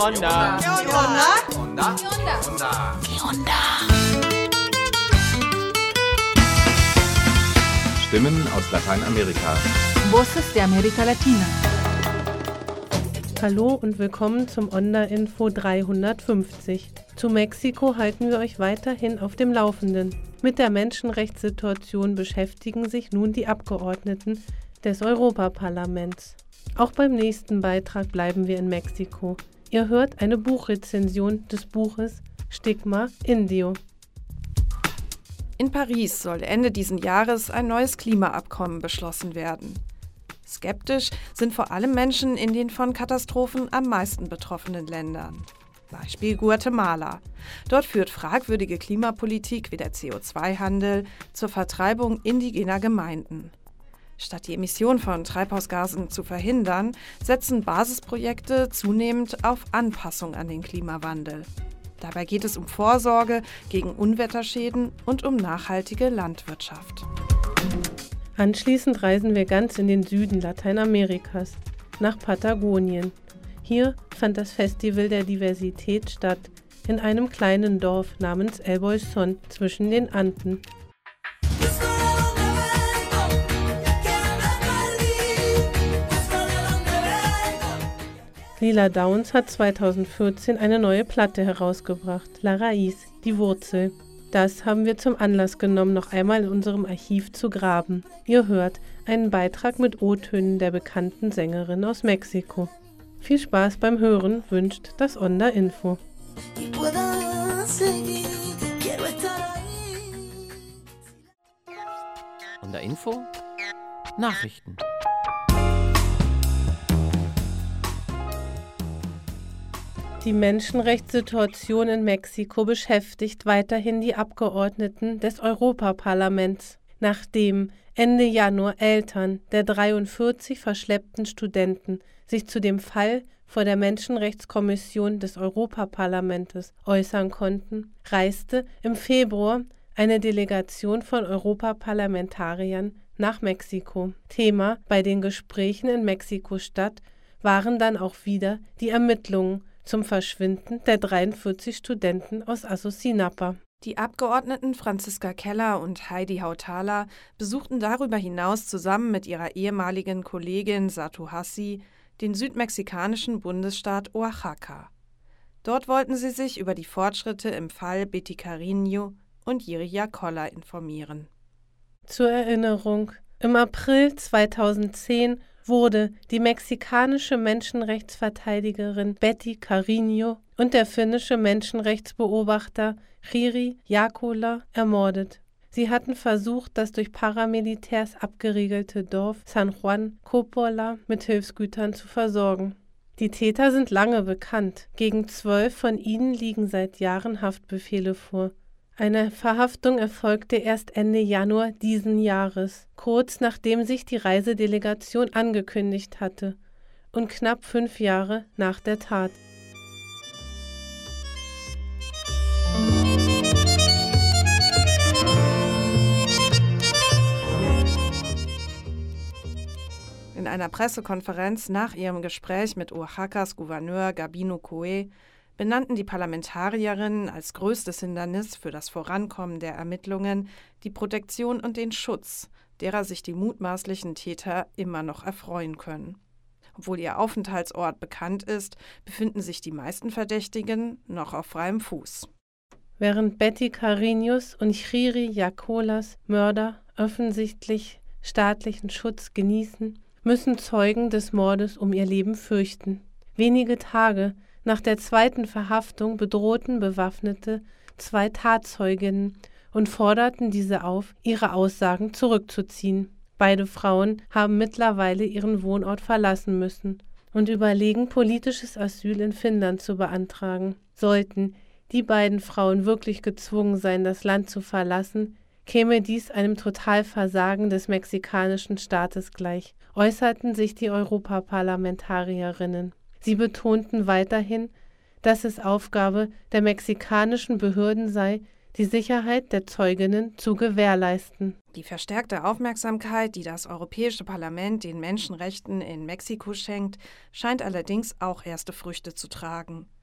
Onda? ¿Qué onda? Onda. ¿Qué onda? Stimmen aus Lateinamerika. Voces de América Latina. Hallo und willkommen zum Onda-Info 350. Zu Mexiko halten wir euch weiterhin auf dem Laufenden. Mit der Menschenrechtssituation beschäftigen sich nun die Abgeordneten des Europaparlaments. Auch beim nächsten Beitrag bleiben wir in Mexiko. Ihr hört eine Buchrezension des Buches Stigma Indio. In Paris soll Ende dieses Jahres ein neues Klimaabkommen beschlossen werden. Skeptisch sind vor allem Menschen in den von Katastrophen am meisten betroffenen Ländern. Beispiel Guatemala. Dort führt fragwürdige Klimapolitik wie der CO2-Handel zur Vertreibung indigener Gemeinden. Statt die Emission von Treibhausgasen zu verhindern, setzen Basisprojekte zunehmend auf Anpassung an den Klimawandel. Dabei geht es um Vorsorge gegen Unwetterschäden und um nachhaltige Landwirtschaft. Anschließend reisen wir ganz in den Süden Lateinamerikas, nach Patagonien. Hier fand das Festival der Diversität statt, in einem kleinen Dorf namens El Bolsón zwischen den Anden. Lila Downs hat 2014 eine neue Platte herausgebracht, La Raíz, die Wurzel. Das haben wir zum Anlass genommen, noch einmal in unserem Archiv zu graben. Ihr hört einen Beitrag mit O-Tönen der bekannten Sängerin aus Mexiko. Viel Spaß beim Hören wünscht das Onda-Info. Onda-Info? Nachrichten. Die Menschenrechtssituation in Mexiko beschäftigt weiterhin die Abgeordneten des Europaparlaments. Nachdem Ende Januar Eltern der 43 verschleppten Studenten sich zu dem Fall vor der Menschenrechtskommission des Europaparlamentes äußern konnten, reiste im Februar eine Delegation von Europaparlamentariern nach Mexiko. Thema bei den Gesprächen in Mexiko-Stadt waren dann auch wieder die Ermittlungen zum Verschwinden der 43 Studenten aus Ayotzinapa. Die Abgeordneten Franziska Keller und Heidi Hautala besuchten darüber hinaus zusammen mit ihrer ehemaligen Kollegin Satu Hassi den südmexikanischen Bundesstaat Oaxaca. Dort wollten sie sich über die Fortschritte im Fall Betty Carreño und Jiri Yacola informieren. Zur Erinnerung: Im April 2010 wurde die mexikanische Menschenrechtsverteidigerin Betty Carreño und der finnische Menschenrechtsbeobachter Jiri Yacola ermordet. Sie hatten versucht, das durch Paramilitärs abgeriegelte Dorf San Juan Coppola mit Hilfsgütern zu versorgen. Die Täter sind lange bekannt. Gegen 12 von ihnen liegen seit Jahren Haftbefehle vor. Eine Verhaftung erfolgte erst Ende Januar diesen Jahres, kurz nachdem sich die Reisedelegation angekündigt hatte und knapp 5 Jahre nach der Tat. In einer Pressekonferenz nach ihrem Gespräch mit Oaxacas Gouverneur Gabino Coe benannten die Parlamentarierinnen als größtes Hindernis für das Vorankommen der Ermittlungen die Protektion und den Schutz, derer sich die mutmaßlichen Täter immer noch erfreuen können. Obwohl ihr Aufenthaltsort bekannt ist, befinden sich die meisten Verdächtigen noch auf freiem Fuß. Während Betty Carreños und Jiri Yacolas Mörder offensichtlich staatlichen Schutz genießen, müssen Zeugen des Mordes um ihr Leben fürchten. Wenige Tage nach der zweiten Verhaftung bedrohten Bewaffnete 2 Tatzeuginnen und forderten diese auf, ihre Aussagen zurückzuziehen. Beide Frauen haben mittlerweile ihren Wohnort verlassen müssen und überlegen, politisches Asyl in Finnland zu beantragen. Sollten die beiden Frauen wirklich gezwungen sein, das Land zu verlassen, käme dies einem Totalversagen des mexikanischen Staates gleich, äußerten sich die Europaparlamentarierinnen. Sie betonten weiterhin, dass es Aufgabe der mexikanischen Behörden sei, die Sicherheit der Zeuginnen zu gewährleisten. Die verstärkte Aufmerksamkeit, die das Europäische Parlament den Menschenrechten in Mexiko schenkt, scheint allerdings auch erste Früchte zu tragen.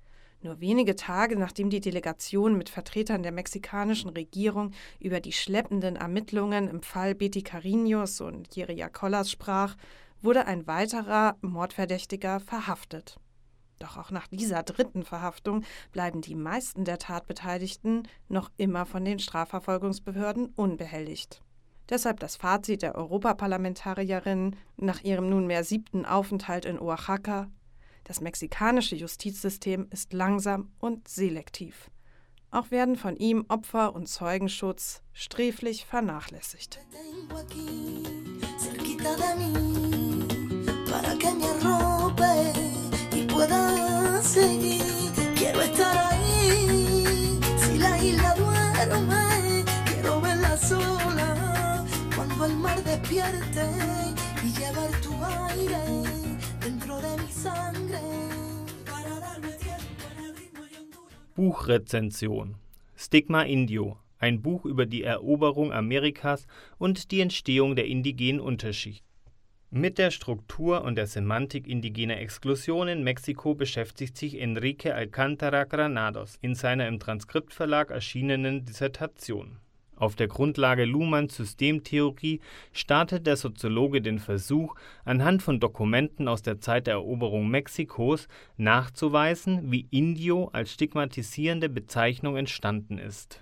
Nur wenige Tage nachdem die Delegation mit Vertretern der mexikanischen Regierung über die schleppenden Ermittlungen im Fall Betty Cariños und Jiří Jakollas sprach, wurde ein weiterer Mordverdächtiger verhaftet. Doch auch nach dieser dritten Verhaftung bleiben die meisten der Tatbeteiligten noch immer von den Strafverfolgungsbehörden unbehelligt. Deshalb das Fazit der Europaparlamentarierin nach ihrem nunmehr 7. Aufenthalt in Oaxaca: Das mexikanische Justizsystem ist langsam und selektiv. Auch werden von ihm Opfer- und Zeugenschutz sträflich vernachlässigt. Buchrezension: Stigma Indio, ein Buch über die Eroberung Amerikas und die Entstehung der indigenen Unterschicht. Mit der Struktur und der Semantik indigener Exklusion in Mexiko beschäftigt sich Enrique Alcántara Granados in seiner im Transkriptverlag erschienenen Dissertation. Auf der Grundlage Luhmanns Systemtheorie startet der Soziologe den Versuch, anhand von Dokumenten aus der Zeit der Eroberung Mexikos nachzuweisen, wie Indio als stigmatisierende Bezeichnung entstanden ist.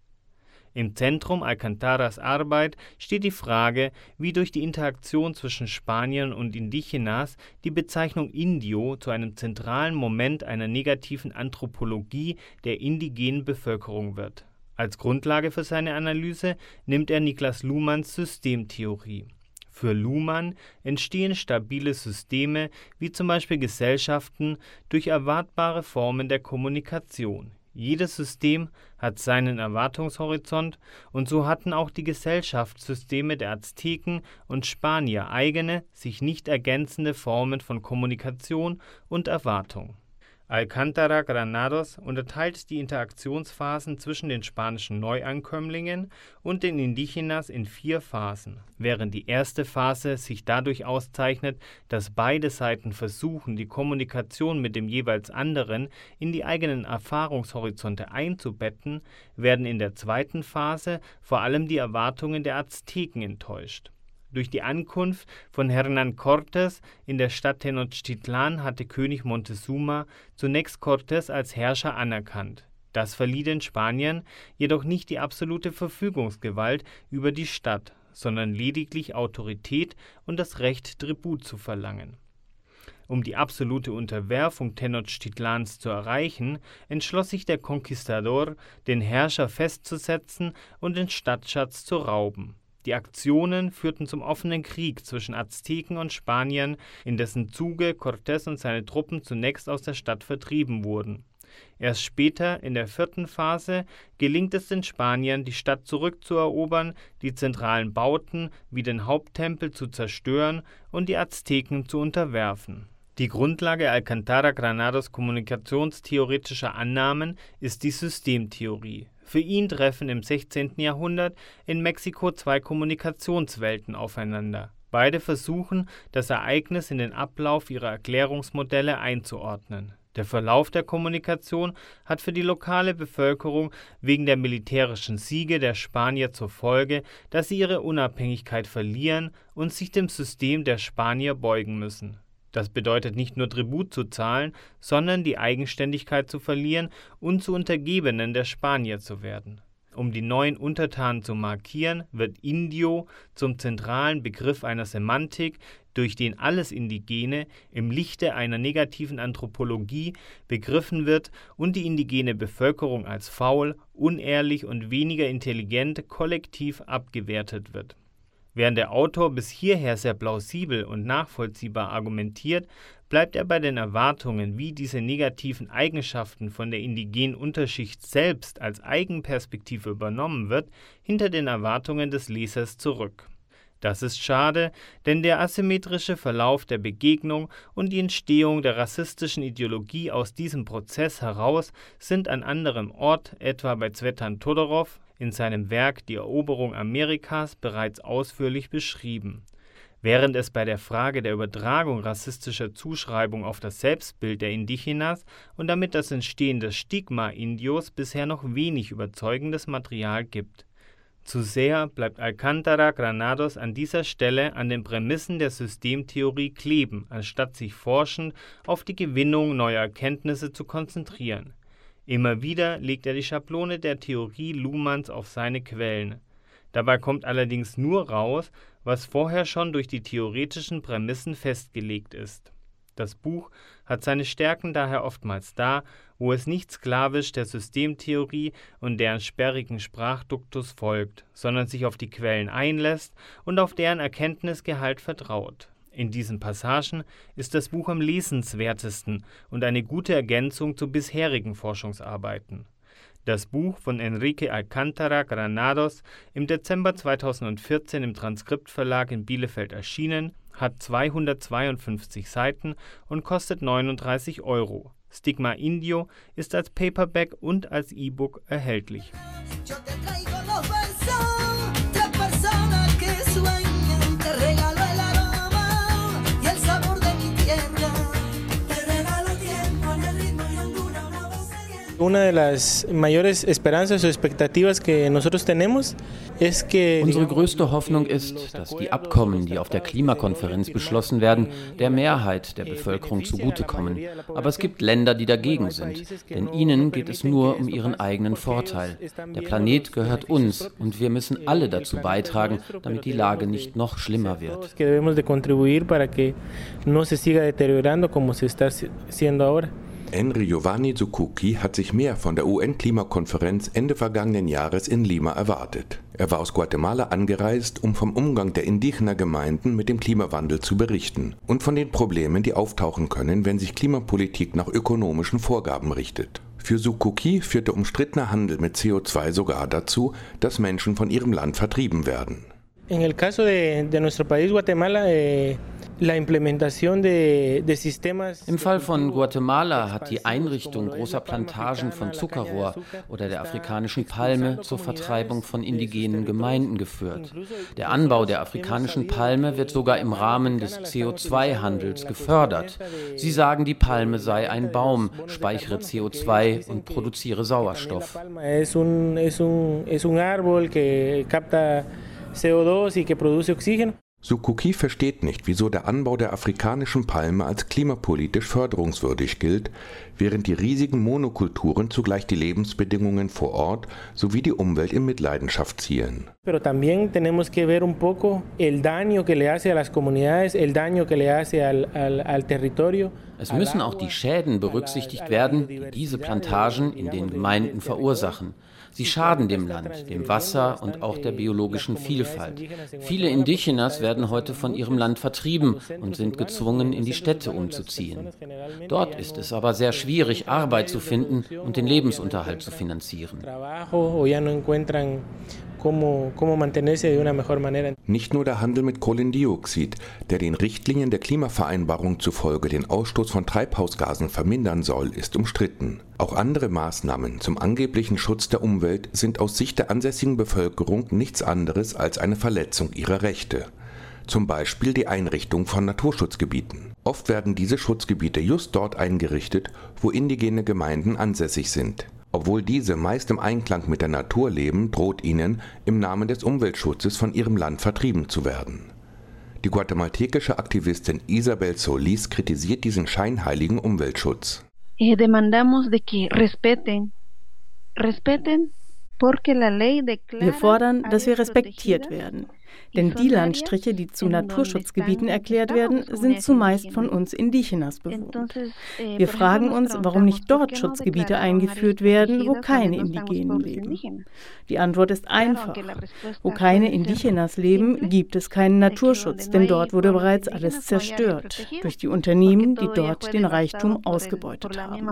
Im Zentrum Alcántaras Arbeit steht die Frage, wie durch die Interaktion zwischen Spaniern und Indigenas die Bezeichnung Indio zu einem zentralen Moment einer negativen Anthropologie der indigenen Bevölkerung wird. Als Grundlage für seine Analyse nimmt er Niklas Luhmanns Systemtheorie. Für Luhmann entstehen stabile Systeme, wie zum Beispiel Gesellschaften, durch erwartbare Formen der Kommunikation. Jedes System hat seinen Erwartungshorizont, und so hatten auch die Gesellschaftssysteme der Azteken und Spanier eigene, sich nicht ergänzende Formen von Kommunikation und Erwartung. Alcántara Granados unterteilt die Interaktionsphasen zwischen den spanischen Neuankömmlingen und den Indigenas in 4 Phasen. Während die erste Phase sich dadurch auszeichnet, dass beide Seiten versuchen, die Kommunikation mit dem jeweils anderen in die eigenen Erfahrungshorizonte einzubetten, werden in der zweiten Phase vor allem die Erwartungen der Azteken enttäuscht. Durch die Ankunft von Hernán Cortés in der Stadt Tenochtitlan hatte König Montezuma zunächst Cortés als Herrscher anerkannt. Das verlieh den Spaniern jedoch nicht die absolute Verfügungsgewalt über die Stadt, sondern lediglich Autorität und das Recht, Tribut zu verlangen. Um die absolute Unterwerfung Tenochtitlans zu erreichen, entschloss sich der Conquistador, den Herrscher festzusetzen und den Stadtschatz zu rauben. Die Aktionen führten zum offenen Krieg zwischen Azteken und Spaniern, in dessen Zuge Cortés und seine Truppen zunächst aus der Stadt vertrieben wurden. Erst später, in der 4. Phase, gelingt es den Spaniern, die Stadt zurückzuerobern, die zentralen Bauten wie den Haupttempel zu zerstören und die Azteken zu unterwerfen. Die Grundlage Alcántara Granados kommunikationstheoretischer Annahmen ist die Systemtheorie. Für ihn treffen im 16. Jahrhundert in Mexiko 2 Kommunikationswelten aufeinander. Beide versuchen, das Ereignis in den Ablauf ihrer Erklärungsmodelle einzuordnen. Der Verlauf der Kommunikation hat für die lokale Bevölkerung wegen der militärischen Siege der Spanier zur Folge, dass sie ihre Unabhängigkeit verlieren und sich dem System der Spanier beugen müssen. Das bedeutet nicht nur Tribut zu zahlen, sondern die Eigenständigkeit zu verlieren und zu Untergebenen der Spanier zu werden. Um die neuen Untertanen zu markieren, wird Indio zum zentralen Begriff einer Semantik, durch den alles Indigene im Lichte einer negativen Anthropologie begriffen wird und die indigene Bevölkerung als faul, unehrlich und weniger intelligent kollektiv abgewertet wird. Während der Autor bis hierher sehr plausibel und nachvollziehbar argumentiert, bleibt er bei den Erwartungen, wie diese negativen Eigenschaften von der indigenen Unterschicht selbst als Eigenperspektive übernommen wird, hinter den Erwartungen des Lesers zurück. Das ist schade, denn der asymmetrische Verlauf der Begegnung und die Entstehung der rassistischen Ideologie aus diesem Prozess heraus sind an anderem Ort, etwa bei Tzvetan Todorov, in seinem Werk Die Eroberung Amerikas bereits ausführlich beschrieben. Während es bei der Frage der Übertragung rassistischer Zuschreibung auf das Selbstbild der Indigenas und damit das Entstehen des Stigma Indios bisher noch wenig überzeugendes Material gibt. Zu sehr bleibt Alcántara Granados an dieser Stelle an den Prämissen der Systemtheorie kleben, anstatt sich forschend auf die Gewinnung neuer Erkenntnisse zu konzentrieren. Immer wieder legt er die Schablone der Theorie Luhmanns auf seine Quellen. Dabei kommt allerdings nur raus, was vorher schon durch die theoretischen Prämissen festgelegt ist. Das Buch hat seine Stärken daher oftmals da, wo es nicht sklavisch der Systemtheorie und deren sperrigen Sprachduktus folgt, sondern sich auf die Quellen einlässt und auf deren Erkenntnisgehalt vertraut. In diesen Passagen ist das Buch am lesenswertesten und eine gute Ergänzung zu bisherigen Forschungsarbeiten. Das Buch von Enrique Alcántara Granados, im Dezember 2014 im Transkriptverlag in Bielefeld erschienen, hat 252 Seiten und kostet 39 €. Stigma Indio ist als Paperback und als E-Book erhältlich. Una de las mayores esperanzas o expectativas que nosotros tenemos es que Unsere größte Hoffnung ist, dass die Abkommen, die auf der Klimakonferenz beschlossen werden, der Mehrheit der Bevölkerung zugutekommen. Aber es gibt Länder, die dagegen sind, denn ihnen geht es nur um ihren eigenen Vorteil. Der Planet gehört uns und wir müssen alle dazu beitragen, damit die Lage nicht noch schlimmer wird. Henry Giovanni Suzuki hat sich mehr von der UN-Klimakonferenz Ende vergangenen Jahres in Lima erwartet. Er war aus Guatemala angereist, um vom Umgang der Indigener-Gemeinden mit dem Klimawandel zu berichten und von den Problemen, die auftauchen können, wenn sich Klimapolitik nach ökonomischen Vorgaben richtet. Für Suzuki führt der umstrittene Handel mit CO2 sogar dazu, dass Menschen von ihrem Land vertrieben werden. En el caso de nuestro país, Guatemala, la implementación de sistemas. Im Fall von Guatemala hat die Einrichtung großer Plantagen von Zuckerrohr oder der afrikanischen Palme zur Vertreibung von indigenen Gemeinden geführt. Der Anbau der afrikanischen Palme wird sogar im Rahmen des CO2-Handels gefördert. Sie sagen, die Palme sei ein Baum, speichere CO2 und produziere Sauerstoff. Es un árbol que capta CO2 y que produce oxígeno. Suzuki versteht nicht, wieso der Anbau der afrikanischen Palme als klimapolitisch förderungswürdig gilt, während die riesigen Monokulturen zugleich die Lebensbedingungen vor Ort sowie die Umwelt in Mitleidenschaft ziehen. Pero también tenemos que ver un poco el daño que le hace a las comunidades, el daño que le hace al territorio. Es müssen auch die Schäden berücksichtigt werden, die diese Plantagen in den Gemeinden verursachen. Sie schaden dem Land, dem Wasser und auch der biologischen Vielfalt. Viele Indigenas werden heute von ihrem Land vertrieben und sind gezwungen, in die Städte umzuziehen. Dort ist es aber sehr schwierig, Arbeit zu finden und den Lebensunterhalt zu finanzieren. Nicht nur der Handel mit Kohlendioxid, der den Richtlinien der Klimavereinbarung zufolge den Ausstoß von Treibhausgasen vermindern soll, ist umstritten. Auch andere Maßnahmen zum angeblichen Schutz der Umwelt sind aus Sicht der ansässigen Bevölkerung nichts anderes als eine Verletzung ihrer Rechte. Zum Beispiel die Einrichtung von Naturschutzgebieten. Oft werden diese Schutzgebiete just dort eingerichtet, wo indigene Gemeinden ansässig sind. Obwohl diese meist im Einklang mit der Natur leben, droht ihnen, im Namen des Umweltschutzes von ihrem Land vertrieben zu werden. Die guatemaltekische Aktivistin Isabel Solís kritisiert diesen scheinheiligen Umweltschutz. Demandamos de que respeten porque la ley declara. Wir fordern, dass wir respektiert werden. Denn die Landstriche, die zu Naturschutzgebieten erklärt werden, sind zumeist von uns Indigenas bewohnt. Wir fragen uns, warum nicht dort Schutzgebiete eingeführt werden, wo keine Indigenen leben. Die Antwort ist einfach. Wo keine Indigenas leben, gibt es keinen Naturschutz, denn dort wurde bereits alles zerstört durch die Unternehmen, die dort den Reichtum ausgebeutet haben.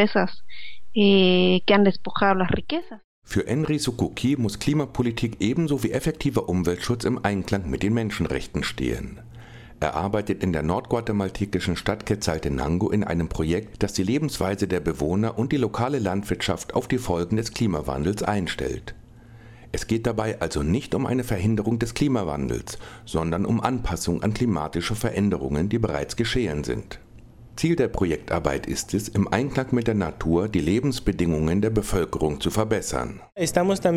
Für Henry Suzuki muss Klimapolitik ebenso wie effektiver Umweltschutz im Einklang mit den Menschenrechten stehen. Er arbeitet in der nordguatemaltekischen Stadt Quetzaltenango in einem Projekt, das die Lebensweise der Bewohner und die lokale Landwirtschaft auf die Folgen des Klimawandels einstellt. Es geht dabei also nicht um eine Verhinderung des Klimawandels, sondern um Anpassung an klimatische Veränderungen, die bereits geschehen sind. Ziel der Projektarbeit ist es, im Einklang mit der Natur die Lebensbedingungen der Bevölkerung zu verbessern. Das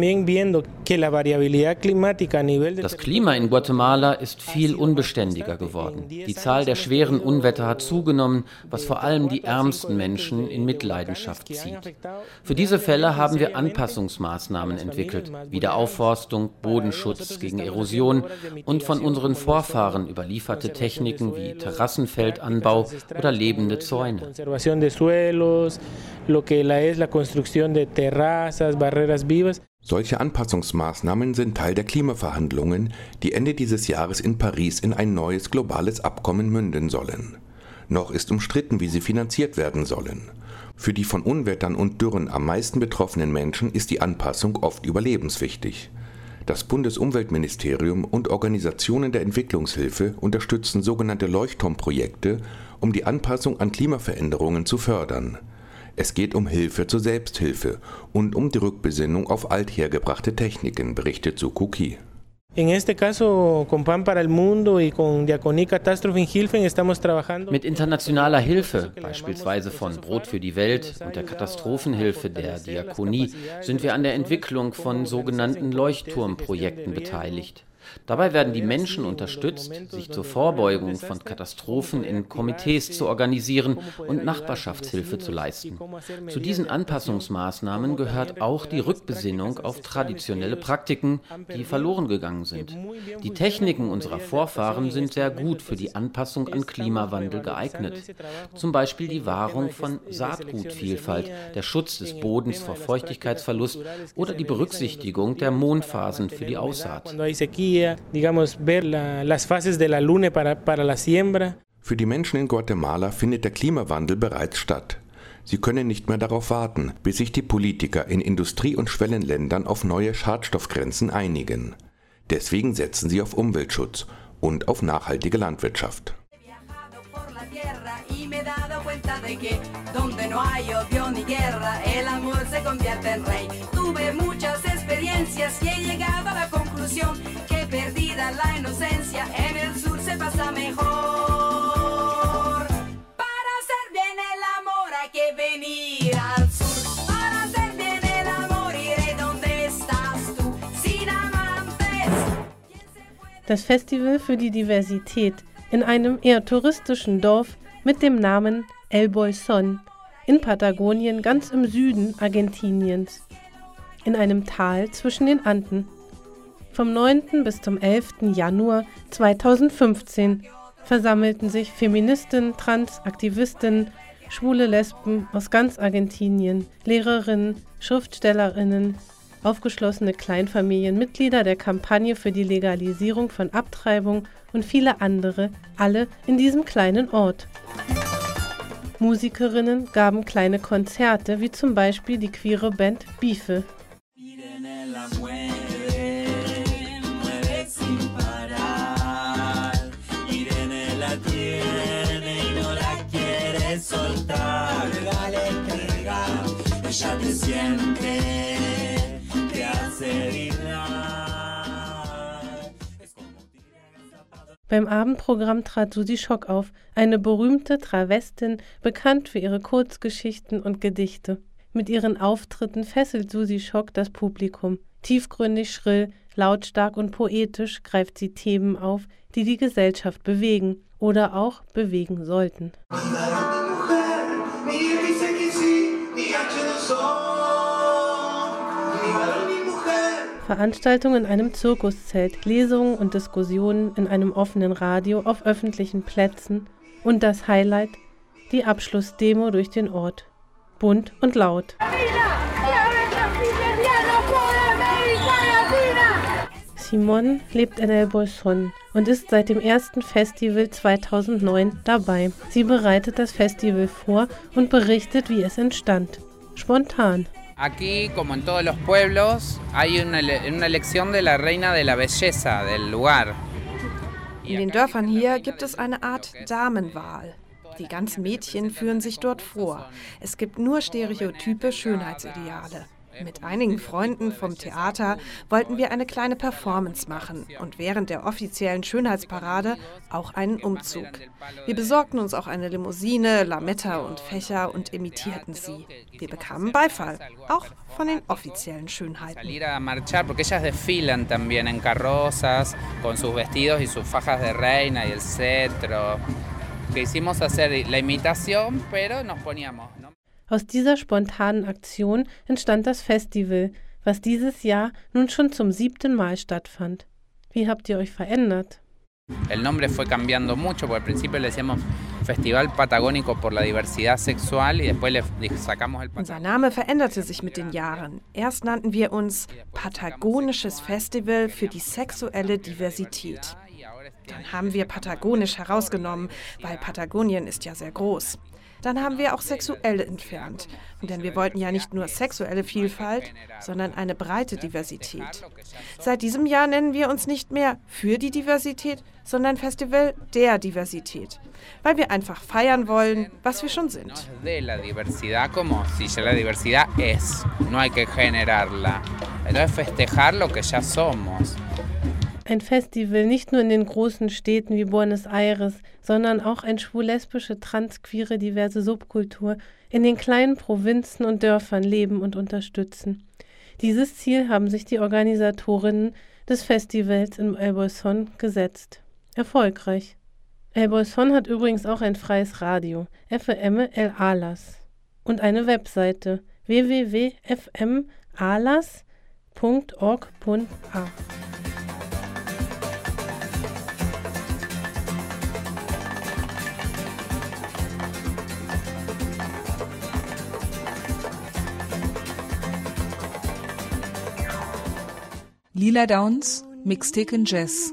Klima in Guatemala ist viel unbeständiger geworden. Die Zahl der schweren Unwetter hat zugenommen, was vor allem die ärmsten Menschen in Mitleidenschaft zieht. Für diese Fälle haben wir Anpassungsmaßnahmen entwickelt, Wiederaufforstung, Bodenschutz gegen Erosion und von unseren Vorfahren überlieferte Techniken wie Terrassenfeldanbau oder lebende Zäune. Solche Anpassungsmaßnahmen sind Teil der Klimaverhandlungen, die Ende dieses Jahres in Paris in ein neues globales Abkommen münden sollen. Noch ist umstritten, wie sie finanziert werden sollen. Für die von Unwettern und Dürren am meisten betroffenen Menschen ist die Anpassung oft überlebenswichtig. Das Bundesumweltministerium und Organisationen der Entwicklungshilfe unterstützen sogenannte Leuchtturmprojekte, um die Anpassung an Klimaveränderungen zu fördern. Es geht um Hilfe zur Selbsthilfe und um die Rückbesinnung auf althergebrachte Techniken, berichtet Sukuki. Mit internationaler Hilfe, beispielsweise von Brot für die Welt und der Katastrophenhilfe der Diakonie, sind wir an der Entwicklung von sogenannten Leuchtturmprojekten beteiligt. Dabei werden die Menschen unterstützt, sich zur Vorbeugung von Katastrophen in Komitees zu organisieren und Nachbarschaftshilfe zu leisten. Zu diesen Anpassungsmaßnahmen gehört auch die Rückbesinnung auf traditionelle Praktiken, die verloren gegangen sind. Die Techniken unserer Vorfahren sind sehr gut für die Anpassung an Klimawandel geeignet. Zum Beispiel die Wahrung von Saatgutvielfalt, der Schutz des Bodens vor Feuchtigkeitsverlust oder die Berücksichtigung der Mondphasen für die Aussaat. Für die Menschen in Guatemala findet der Klimawandel bereits statt. Sie können nicht mehr darauf warten, bis sich die Politiker in Industrie- und Schwellenländern auf neue Schadstoffgrenzen einigen. Deswegen setzen sie auf Umweltschutz und auf nachhaltige Landwirtschaft. Perdida la inocencia, en el sur se pasa mejor. Para hacer bien el amor hay que venir al sur. Para hacer bien el amor iré donde estás tú, sin amantes. Das Festival für die Diversität in einem eher touristischen Dorf mit dem Namen El Bolsón in Patagonien, ganz im Süden Argentiniens, in einem Tal zwischen den Anden. Vom 9. bis zum 11. Januar 2015 versammelten sich Feministinnen, Transaktivistinnen, schwule Lesben aus ganz Argentinien, Lehrerinnen, Schriftstellerinnen, aufgeschlossene Kleinfamilien, Mitglieder der Kampagne für die Legalisierung von Abtreibung und viele andere, alle in diesem kleinen Ort. Musikerinnen gaben kleine Konzerte, wie zum Beispiel die queere Band Bife. Beim Abendprogramm trat Susi Schock auf, eine berühmte Travestin, bekannt für ihre Kurzgeschichten und Gedichte. Mit ihren Auftritten fesselt Susi Schock das Publikum. Tiefgründig, schrill, lautstark und poetisch greift sie Themen auf, die die Gesellschaft bewegen oder auch bewegen sollten. Veranstaltungen in einem Zirkuszelt, Lesungen und Diskussionen in einem offenen Radio auf öffentlichen Plätzen und das Highlight, die Abschlussdemo durch den Ort. Bunt und laut. Simone lebt in El Bolsón und ist seit dem ersten Festival 2009 dabei. Sie bereitet das Festival vor und berichtet, wie es entstand. Spontan. Aquí, como en todos los pueblos, hay una elección de la reina de la belleza del lugar. In den Dörfern hier gibt es eine Art Damenwahl. Die ganzen Mädchen führen sich dort vor. Es gibt nur stereotype Schönheitsideale. Mit einigen Freunden vom Theater wollten wir eine kleine Performance machen und während der offiziellen Schönheitsparade auch einen Umzug. Wir besorgten uns auch eine Limousine, Lametta und Fächer und imitierten sie. Wir bekamen Beifall, auch von den offiziellen Schönheiten. Porque ellas desfilan también en carrozas con sus vestidos y sus fajas de reina y el cetro. Que hicimos hacer la imitación, pero nos poníamos, ¿no? Aus dieser spontanen Aktion entstand das Festival, was dieses Jahr nun schon zum 7. Mal stattfand. Wie habt ihr euch verändert? El nombre fue cambiando mucho, porque al principio le decíamos Festival Patagónico por la Diversidad Sexual y después le sacamos el Unser Name veränderte sich mit den Jahren. Erst nannten wir uns Patagonisches Festival für die sexuelle Diversität. Dann haben wir patagonisch herausgenommen, weil Patagonien ist ja sehr groß. Dann haben wir auch sexuell entfernt. Denn wir wollten ja nicht nur sexuelle Vielfalt, sondern eine breite Diversität. Seit diesem Jahr nennen wir uns nicht mehr für die Diversität, sondern Festival der Diversität. Weil wir einfach feiern wollen, was wir schon sind. De la diversidad como si ya la diversidad es, no hay que generarla. Entonces festejar lo que ya somos. Ein Festival nicht nur in den großen Städten wie Buenos Aires, sondern auch eine schwul-lesbische, trans-queere, diverse Subkultur in den kleinen Provinzen und Dörfern leben und unterstützen. Dieses Ziel haben sich die Organisatorinnen des Festivals in El Bolsón gesetzt. Erfolgreich. El Bolsón hat übrigens auch ein freies Radio, FM El Alas, und eine Webseite www.fmalas.org.a. Lila Downs, Mixtecan Jazz.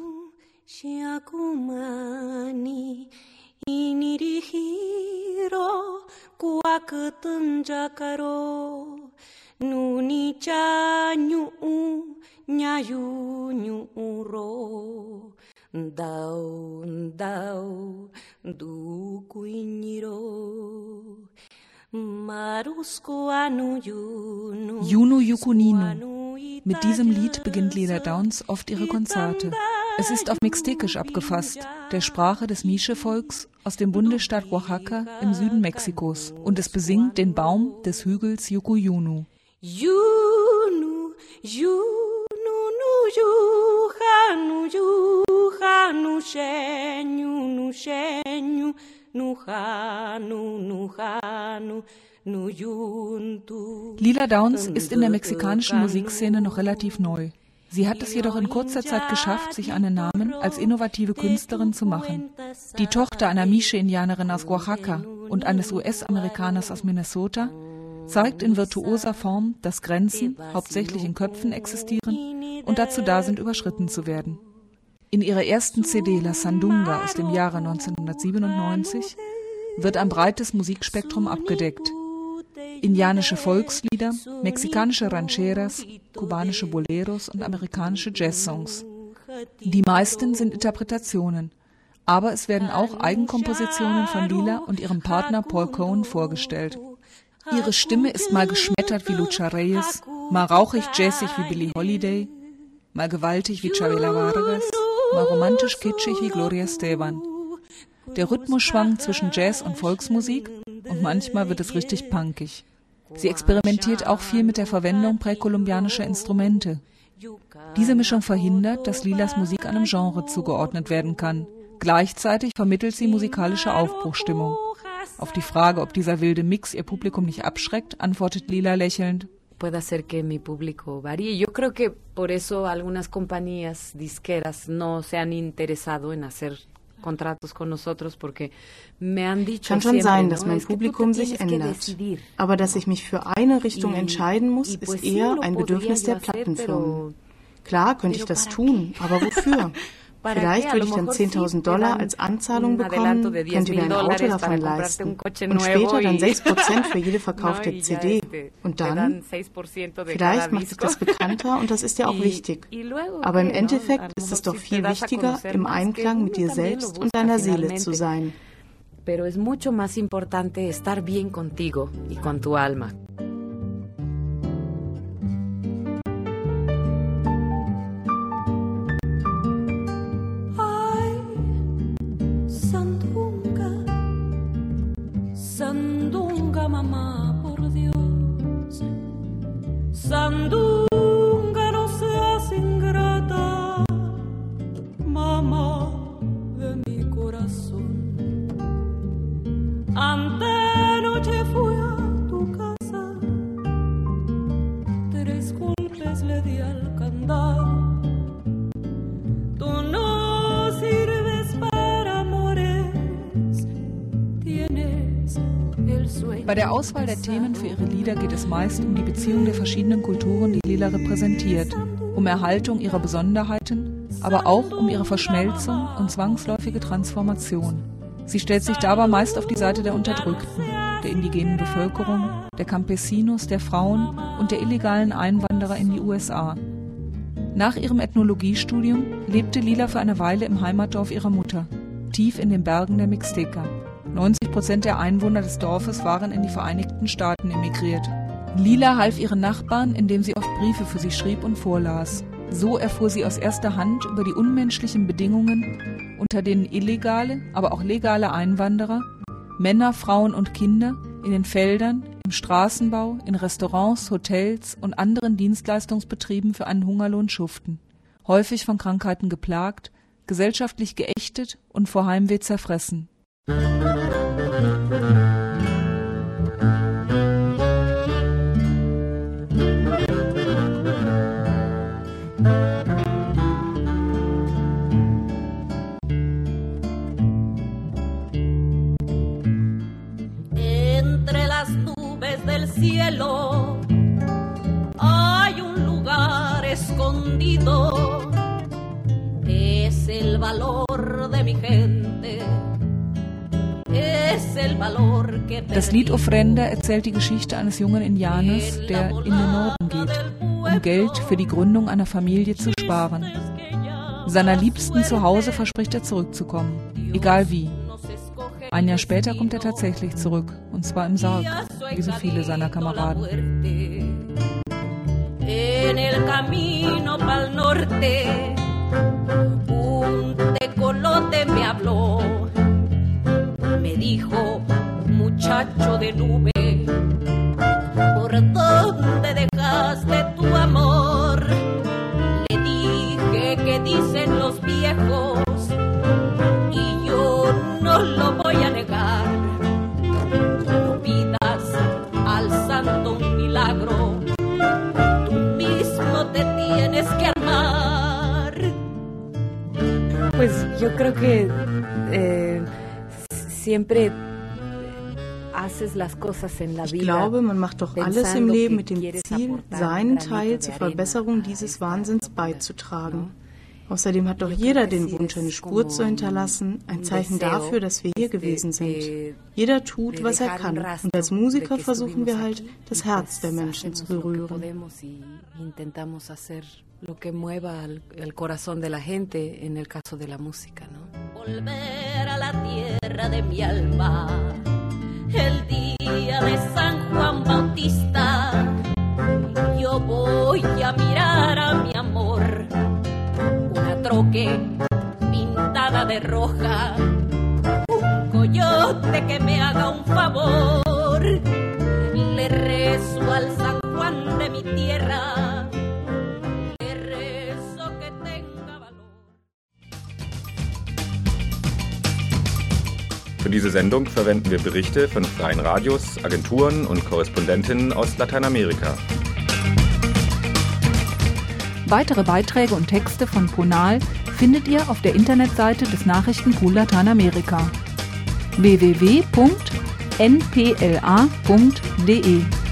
Yunu Yukuninu. Mit diesem Lied beginnt Lila Downs oft ihre Konzerte. Es ist auf Mixtekisch abgefasst, der Sprache des Miche-Volks aus dem Bundesstaat Oaxaca im Süden Mexikos, und es besingt den Baum des Hügels Yucuyunu. Yunu, yunu, nu, yuhanu, yuhanu, shenyu, nu, shenyu, nuhanu, nuhanu. Lila Downs ist in der mexikanischen Musikszene noch relativ neu. Sie hat es jedoch in kurzer Zeit geschafft, sich einen Namen als innovative Künstlerin zu machen. Die Tochter einer Miche-Indianerin aus Oaxaca und eines US-Amerikaners aus Minnesota zeigt in virtuoser Form, dass Grenzen hauptsächlich in Köpfen existieren und dazu da sind, überschritten zu werden. In ihrer ersten CD La Sandunga aus dem Jahre 1997 wird ein breites Musikspektrum abgedeckt. Indianische Volkslieder, mexikanische Rancheras, kubanische Boleros und amerikanische Jazzsongs. Die meisten sind Interpretationen, aber es werden auch Eigenkompositionen von Lila und ihrem Partner Paul Cohen vorgestellt. Ihre Stimme ist mal geschmettert wie Lucha Reyes, mal rauchig jazzig wie Billie Holiday, mal gewaltig wie Chavela Vargas, mal romantisch kitschig wie Gloria Estefan. Der Rhythmus schwankt zwischen Jazz und Volksmusik und manchmal wird es richtig punkig. Sie experimentiert auch viel mit der Verwendung präkolumbianischer Instrumente. Diese Mischung verhindert, dass Lilas Musik einem Genre zugeordnet werden kann. Gleichzeitig vermittelt sie musikalische Aufbruchstimmung. Auf die Frage, ob dieser wilde Mix ihr Publikum nicht abschreckt, antwortet Lila lächelnd: Puede hacer que mi público varíe. Yo creo que por eso algunas compañías disqueras no se han interesado en hacer contratos con nosotros, porque me han dicho kann schon sein, dass mein Publikum sich ändert. Aber dass ich mich für eine Richtung entscheiden muss, ist eher ein Bedürfnis der Plattenfirmen. Klar könnte ich das tun, aber wofür? Vielleicht würde ich dann $10.000 als Anzahlung bekommen, könnte mir ein Auto davon leisten und später dann 6% für jede verkaufte CD. Und dann? Vielleicht macht sich das bekannter und das ist ja auch wichtig. Aber im Endeffekt ist es doch viel wichtiger, im Einklang mit dir selbst und deiner Seele zu sein. Pero es mucho más importante estar bien contigo y con tu alma. Bei der Auswahl der Themen für ihre Lieder geht es meist um die Beziehung der verschiedenen Kulturen, die Lila repräsentiert, um Erhaltung ihrer Besonderheiten, aber auch um ihre Verschmelzung und zwangsläufige Transformation. Sie stellt sich dabei meist auf die Seite der Unterdrückten, der indigenen Bevölkerung, der Campesinos, der Frauen und der illegalen Einwanderer in die USA. Nach ihrem Ethnologiestudium lebte Lila für eine Weile im Heimatdorf ihrer Mutter, tief in den Bergen der Mixteca. 90% der Einwohner des Dorfes waren in die Vereinigten Staaten emigriert. Lila half ihren Nachbarn, indem sie oft Briefe für sie schrieb und vorlas. So erfuhr sie aus erster Hand über die unmenschlichen Bedingungen, unter denen illegale, aber auch legale Einwanderer, Männer, Frauen und Kinder in den Feldern, im Straßenbau, in Restaurants, Hotels und anderen Dienstleistungsbetrieben für einen Hungerlohn schuften. Häufig von Krankheiten geplagt, gesellschaftlich geächtet und vor Heimweh zerfressen. Entre las nubes del cielo hay un lugar escondido, es el valor de mi gente. Das Lied Ofrenda erzählt die Geschichte eines jungen Indianers, der in den Norden geht, um Geld für die Gründung einer Familie zu sparen. Seiner Liebsten zu Hause verspricht er zurückzukommen, egal wie. Ein Jahr später kommt er tatsächlich zurück, und zwar im Sarg, wie so viele seiner Kameraden. En el camino pa'l norte, un tecolote me habló. Me dijo, muchacho de nube, ¿por dónde dejaste tu amor? Le dije que dicen los viejos y yo no lo voy a negar. No pidas al santo un milagro, tú mismo te tienes que armar. Pues yo creo que siempre haces las cosas en la vida. Ich glaube, man macht doch alles im Leben mit dem Ziel, seinen Teil zur Verbesserung dieses Wahnsinns beizutragen. Außerdem hat doch jeder den Wunsch, eine Spur zu hinterlassen, ein Zeichen dafür, dass wir hier gewesen sind. Jeder tut, was er kann. Und als Musiker versuchen wir halt, das Herz der Menschen zu berühren. Lo que mueva el corazón de la gente, en el caso de la música, ¿no? Volver a la tierra de mi alma, el día de San Juan Bautista, yo voy a mirar a mi amor, una troque pintada de roja, un coyote que me haga un favor, le rezo al San Juan de mi tierra. Für diese Sendung verwenden wir Berichte von freien Radios, Agenturen und Korrespondentinnen aus Lateinamerika. Weitere Beiträge und Texte von Ponal findet ihr auf der Internetseite des Nachrichtenpool Lateinamerika www.npla.de.